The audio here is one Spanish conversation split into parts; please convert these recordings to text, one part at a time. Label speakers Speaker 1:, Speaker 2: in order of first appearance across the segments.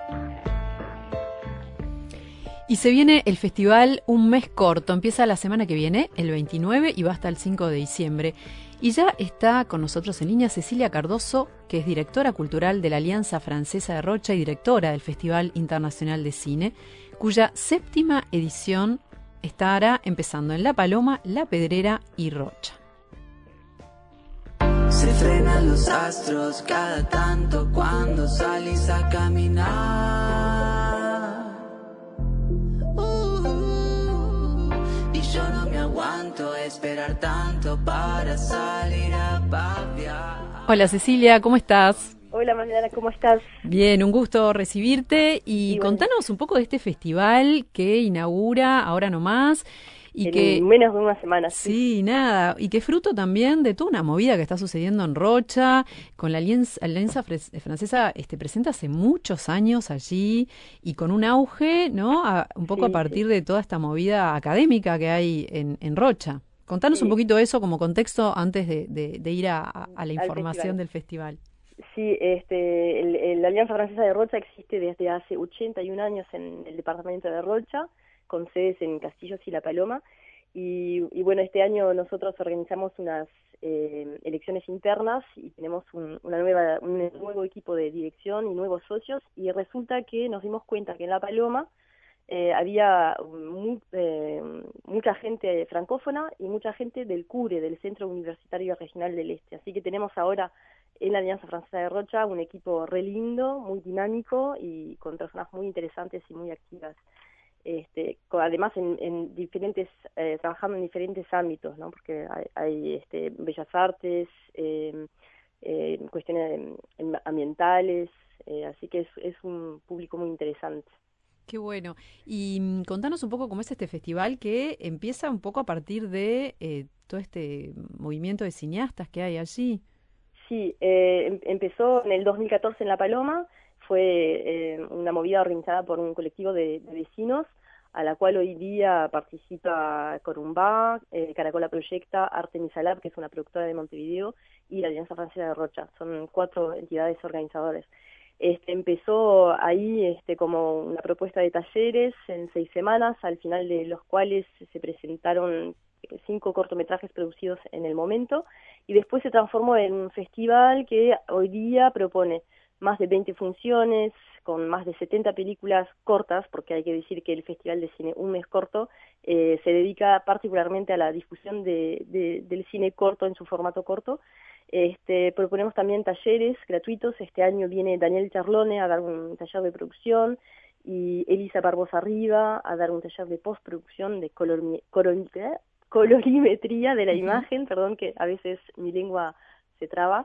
Speaker 1: Y se viene el festival Un Mes Corto, empieza la semana que viene, el 29, y va hasta el 5 de diciembre. Y ya está con nosotros en línea Cecilia Cardoso, que es directora cultural de la Alianza Francesa de Rocha y directora del Festival Internacional de Cine, cuya 7ª edición estará empezando en La Paloma, La Pedrera y Rocha.
Speaker 2: Se frenan los astros cada tanto cuando salís a caminar. Y yo no me aguanto esperar tanto para salir a paviar.
Speaker 1: Hola Cecilia, ¿cómo estás?
Speaker 3: Hola Magdalena, ¿cómo estás?
Speaker 1: Bien, un gusto recibirte y contanos un poco de este festival que inaugura ahora nomás. Y que
Speaker 3: menos de una semana.
Speaker 1: Sí, nada, y que fruto también de toda una movida que está sucediendo en Rocha, con la Alianza Francesa presente hace muchos años allí y con un auge, ¿no? Un poco a partir de toda esta movida académica que hay en Rocha. Contanos un poquito eso como contexto antes de ir a la información del festival.
Speaker 3: Sí, la Alianza Francesa de Rocha existe desde hace 81 años en el departamento de Rocha, con sedes en Castillos y La Paloma, y bueno, este año nosotros organizamos unas elecciones internas y tenemos un nuevo equipo de dirección y nuevos socios, y resulta que nos dimos cuenta que en La Paloma había mucha gente francófona y mucha gente del CURE, del Centro Universitario Regional del Este, así que tenemos ahora en la Alianza Francesa de Rocha un equipo re lindo, muy dinámico y con personas muy interesantes y muy activas. Además en diferentes trabajando en diferentes ámbitos, ¿no? Porque hay bellas artes, cuestiones ambientales, así que es un público muy interesante.
Speaker 1: Qué bueno. Y contanos un poco cómo es este festival que empieza un poco a partir de todo este movimiento de cineastas que hay allí.
Speaker 3: Sí, empezó en el 2014 en La Paloma, fue una movida organizada por un colectivo de vecinos, a la cual hoy día participa Corumbá, Caracola Proyecta, Artemisa Lab, que es una productora de Montevideo, y la Alianza Francesa de Rocha. Son 4 entidades organizadoras. Empezó ahí como una propuesta de talleres en 6 semanas, al final de los cuales se presentaron 5 cortometrajes producidos en el momento, y después se transformó en un festival que hoy día propone más de 20 funciones, con más de 70 películas cortas, porque hay que decir que el Festival de Cine Un Mes Corto se dedica particularmente a la difusión del cine corto en su formato corto. Proponemos también talleres gratuitos. Este año viene Daniel Charlone a dar un taller de producción y Elisa Barbosa Riva a dar un taller de postproducción de colorimetría de la imagen, perdón que a veces mi lengua se traba.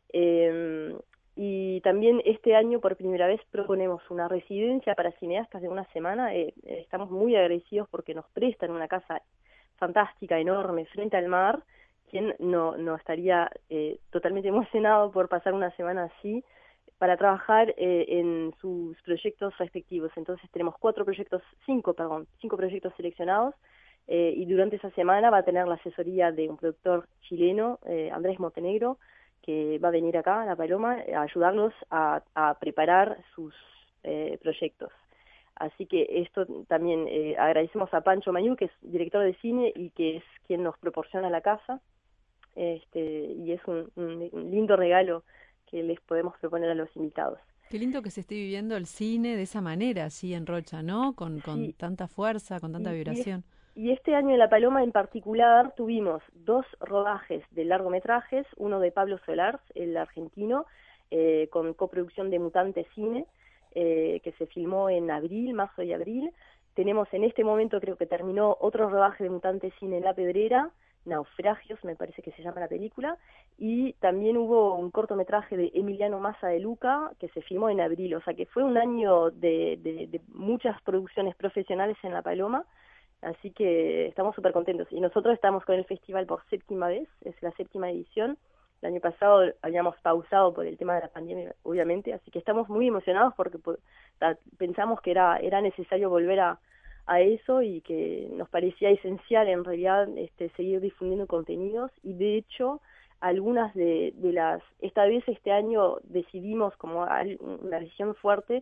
Speaker 3: Y también este año por primera vez proponemos una residencia para cineastas de una semana. Estamos muy agradecidos porque nos prestan una casa fantástica, enorme, frente al mar. ¿Quién no estaría totalmente emocionado por pasar una semana así para trabajar en sus proyectos respectivos? Entonces tenemos 5 proyectos seleccionados, y durante esa semana va a tener la asesoría de un productor chileno, Andrés Montenegro, que va a venir acá a La Paloma a ayudarlos a preparar sus proyectos. Así que esto también agradecemos a Pancho Mañú, que es director de cine y que es quien nos proporciona la casa, y es un lindo regalo que les podemos proponer a los invitados.
Speaker 1: Qué lindo que se esté viviendo el cine de esa manera, así en Rocha, ¿no? Con tanta fuerza, con tanta vibración.
Speaker 3: Y este año en La Paloma en particular tuvimos 2 rodajes de largometrajes, uno de Pablo Solars, el argentino, con coproducción de Mutante Cine, que se filmó en marzo y abril. Tenemos en este momento, creo que terminó, otro rodaje de Mutante Cine en La Pedrera, Naufragios, me parece que se llama la película, y también hubo un cortometraje de Emiliano Massa de Luca que se filmó en abril, o sea que fue un año de muchas producciones profesionales en La Paloma. Así que estamos súper contentos. Y nosotros estamos con el festival por 7ª vez, es la 7ª edición. El año pasado habíamos pausado por el tema de la pandemia, obviamente, así que estamos muy emocionados porque pensamos que era necesario volver a eso y que nos parecía esencial en realidad seguir difundiendo contenidos. Y de hecho, algunas de las... este año decidimos, como una decisión fuerte,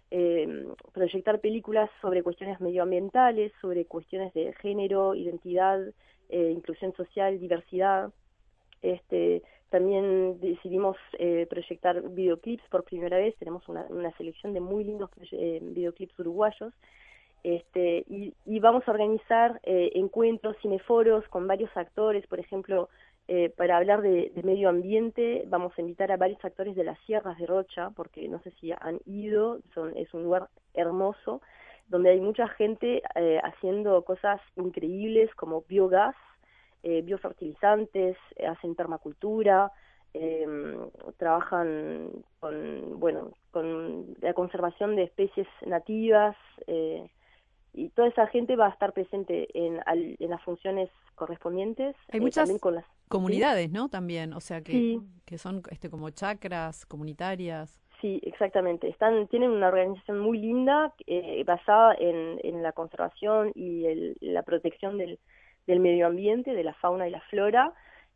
Speaker 3: proyectar películas sobre cuestiones medioambientales, sobre cuestiones de género, identidad, inclusión social, diversidad. También decidimos proyectar videoclips por primera vez. Tenemos una selección de muy lindos videoclips uruguayos. Y vamos a organizar encuentros, cineforos con varios actores. Por ejemplo, para hablar de medio ambiente vamos a invitar a varios actores de las sierras de Rocha, porque no sé si han ido, es un lugar hermoso, donde hay mucha gente haciendo cosas increíbles como biogás, biofertilizantes, hacen permacultura, trabajan con la conservación de especies nativas, y toda esa gente va a estar presente en las funciones correspondientes.
Speaker 1: Hay muchas
Speaker 3: también con las
Speaker 1: comunidades,
Speaker 3: ¿sí?
Speaker 1: ¿no? También, o sea,
Speaker 3: Sí,
Speaker 1: que son como chacras comunitarias.
Speaker 3: sí, exactamente. Tienen una organización muy linda basada en la conservación y la protección del medio ambiente, de la fauna y la flora.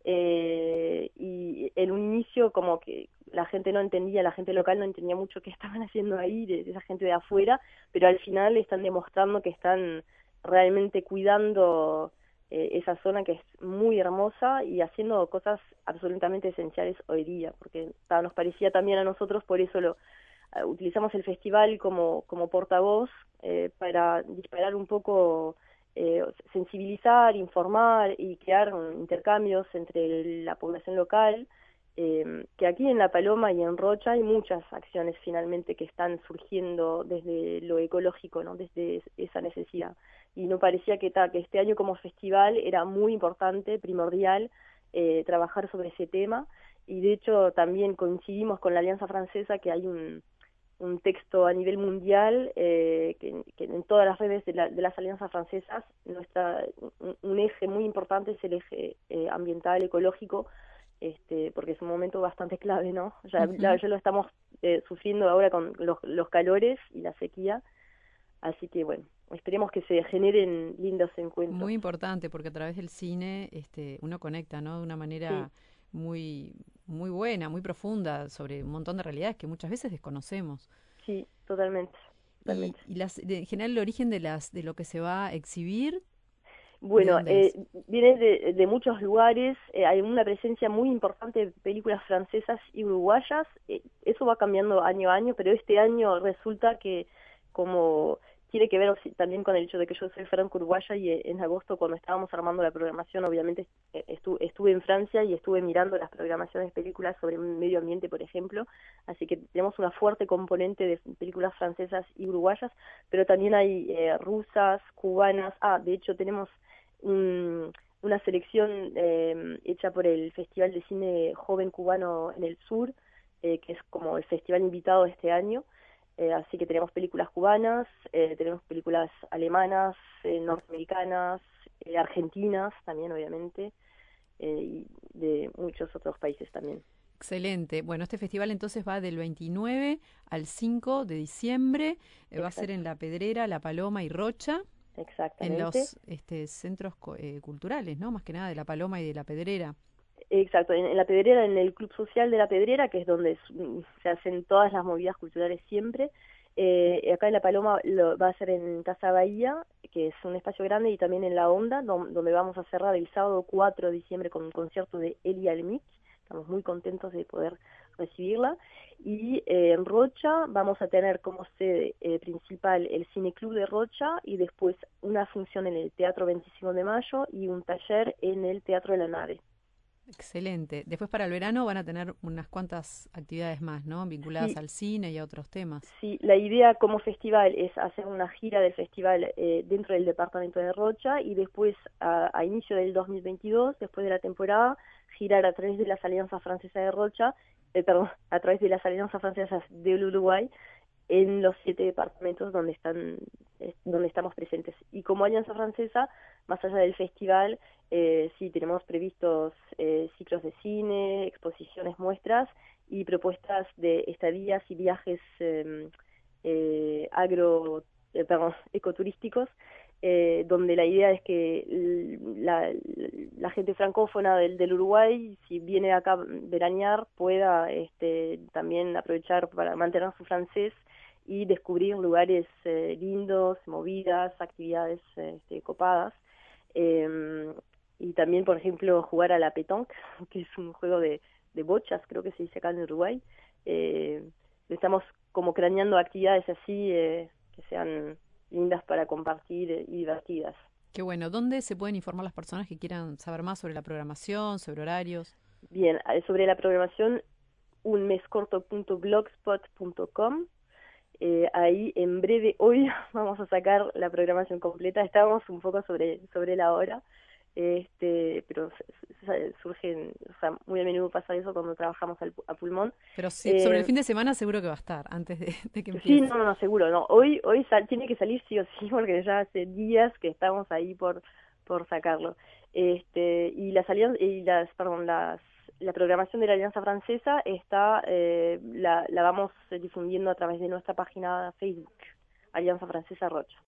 Speaker 3: Y en un inicio como que la gente no entendía, la gente local no entendía mucho qué estaban haciendo ahí, de esa gente de afuera, pero al final están demostrando que están realmente cuidando esa zona que es muy hermosa y haciendo cosas absolutamente esenciales hoy día, porque nos parecía también a nosotros, por eso utilizamos el festival como portavoz para disparar un poco, sensibilizar, informar y crear intercambios entre la población local, que aquí en La Paloma y en Rocha hay muchas acciones finalmente que están surgiendo desde lo ecológico, ¿no? Desde esa necesidad. Y no parecía que este año como festival era muy importante, primordial, trabajar sobre ese tema, y de hecho también coincidimos con la Alianza Francesa, que hay un texto a nivel mundial que en todas las redes de las alianzas francesas un eje muy importante es el eje ambiental, ecológico, porque es un momento bastante clave, ¿no? Ya lo estamos sufriendo ahora con los calores y la sequía, así que bueno, esperemos que se generen lindos encuentros.
Speaker 1: Muy importante, porque a través del cine uno conecta, ¿no? De una manera
Speaker 3: Sí.
Speaker 1: muy, muy buena, muy profunda, sobre un montón de realidades que muchas veces desconocemos.
Speaker 3: Sí, totalmente,
Speaker 1: Y,
Speaker 3: totalmente.
Speaker 1: en general el origen de lo que se va a exhibir, ¿de
Speaker 3: Bueno,
Speaker 1: dónde es?
Speaker 3: viene de muchos lugares, hay una presencia muy importante de películas francesas y uruguayas, eso va cambiando año a año, pero este año resulta que como tiene que ver también con el hecho de que yo soy franco-uruguaya y en agosto cuando estábamos armando la programación, obviamente estuve en Francia y estuve mirando las programaciones de películas sobre medio ambiente, por ejemplo, así que tenemos una fuerte componente de películas francesas y uruguayas, pero también hay rusas, cubanas, de hecho tenemos una selección hecha por el Festival de Cine Joven Cubano en el Sur, que es como el festival invitado de este año. Así que tenemos películas cubanas, tenemos películas alemanas, norteamericanas, argentinas también, obviamente, y de muchos otros países también.
Speaker 1: Excelente. Bueno, este festival entonces va del 29 al 5 de diciembre, va a ser en
Speaker 3: Exacto,
Speaker 1: La Pedrera, La Paloma y Rocha, en
Speaker 3: exactamente.
Speaker 1: los centros culturales, ¿no? Más que nada de La Paloma y de La Pedrera.
Speaker 3: Exacto, en La Pedrera, en el Club Social de La Pedrera, que es donde se hacen todas las movidas culturales siempre. Acá en La Paloma va a ser en Casa Bahía, que es un espacio grande, y también en La Onda, donde vamos a cerrar el sábado 4 de diciembre con un concierto de Elia Almich. Estamos muy contentos de poder recibirla. Y en Rocha vamos a tener como sede principal el Cineclub de Rocha, y después una función en el Teatro 25 de Mayo y un taller en el Teatro de la Nave.
Speaker 1: Excelente. Después para el verano van a tener unas cuantas actividades más, ¿no? Vinculadas
Speaker 3: Sí,
Speaker 1: al cine y a otros temas.
Speaker 3: sí, la idea como festival es hacer una gira del festival dentro del departamento de Rocha, y después a inicio del 2022, después de la temporada, girar a través de las alianzas francesas de Rocha, perdón, a través de las alianzas francesas del Uruguay, en los 7 departamentos donde estamos presentes. Y como Alianza Francesa, más allá del festival, sí tenemos previstos ciclos de cine, exposiciones, muestras y propuestas de estadías y viajes ecoturísticos, donde la idea es que la gente francófona del Uruguay, si viene acá a veranear, pueda también aprovechar para mantener su francés y descubrir lugares lindos, movidas, actividades copadas. Y también, por ejemplo, jugar a la pétanque, que es un juego de bochas, creo que se dice acá en Uruguay. Estamos como craneando actividades así que sean lindas para compartir y divertidas.
Speaker 1: Qué bueno. ¿Dónde se pueden informar las personas que quieran saber más sobre la programación, sobre horarios?
Speaker 3: Bien, sobre la programación, unmescorto.blogspot.com. Ahí en breve, hoy vamos a sacar la programación completa. Estábamos un poco sobre la hora, pero surgen, o sea, muy a menudo pasa eso cuando trabajamos a pulmón.
Speaker 1: Pero sí, sobre el fin de semana seguro que va a estar, antes de que
Speaker 3: Sí,
Speaker 1: empiece.
Speaker 3: no, seguro, no. Hoy tiene que salir sí o sí, porque ya hace días que estamos ahí por sacarlo. Y la programación de la Alianza Francesa está, la vamos difundiendo a través de nuestra página Facebook, Alianza Francesa Rocha.